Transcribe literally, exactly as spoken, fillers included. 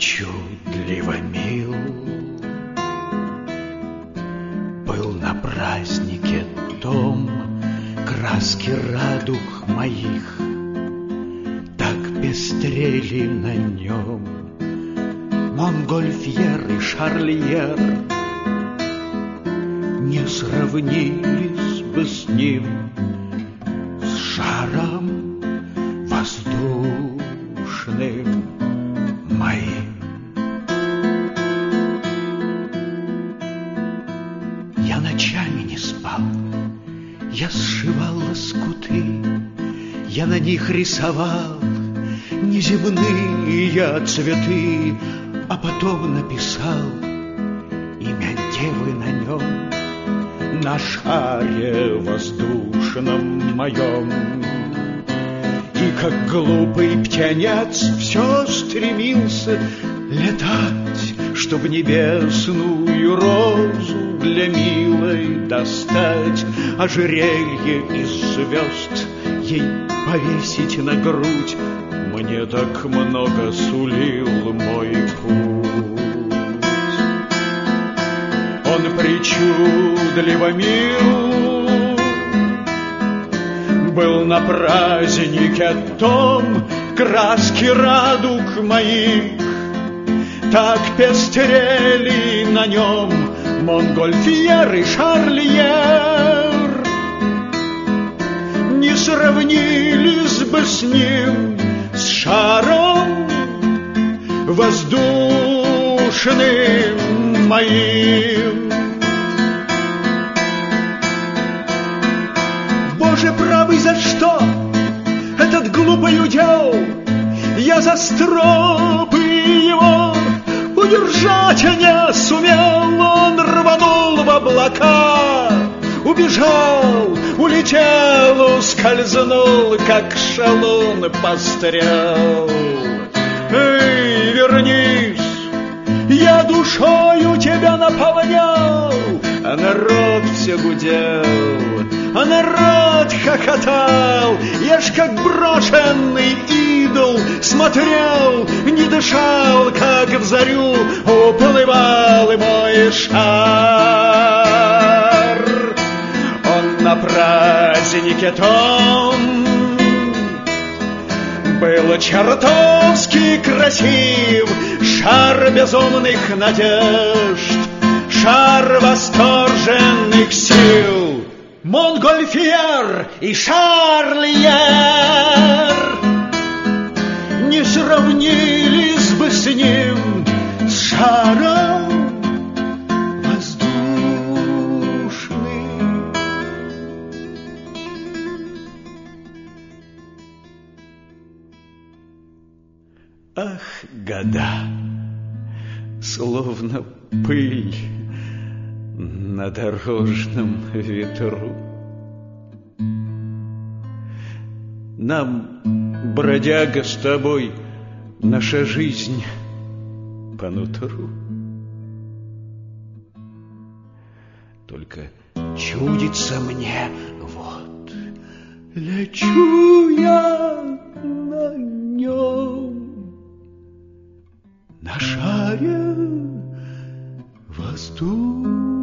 причудливо мил был на празднике том, краски радуг моих так пестрели на нем. Монгольфьер и Шарльер не сравнились бы с ним, с шаром воздушным моим. Я ночами не спал, я сшивал лоскуты, я на них рисовал неземные цветы, а потом написал имя девы на нем, на шаре воздушном моем. И как глупый птенец все стремился летать, чтоб небесную розу для милой достать, ожерелье из звезд ей повесить на грудь. Мне так много сулил мой путь. Он причудливо мил был на празднике том, краски радуг моих так пестрели на нем. Монгольфьер и Шарльер не сравнились бы с ним, с шаром воздушным моим. Боже правый, за что этот глупый удел? Я за стропы его удержать не сумел. Он рванул в облака, убежал, улетел, ускользнул, как шалун пострел. Эй, вернись, я душою тебя наполнял, а народ все гудел, а народ хохотал. Я ж как брошенный идол смотрел, не дышал, как в зарю уплывал и мой шар. Он на празднике том был чертовски красив, шар безумных надежд, шар восторженных сил. Монгольфьер и Шарльер не сравнились бы с ним, с шаром воздушным. Ах, года, словно пыль на дорожном ветру. Нам, бродяга, с тобой наша жизнь по нутру. Только чудится мне, вот, лечу я на нем, на шаре воздух.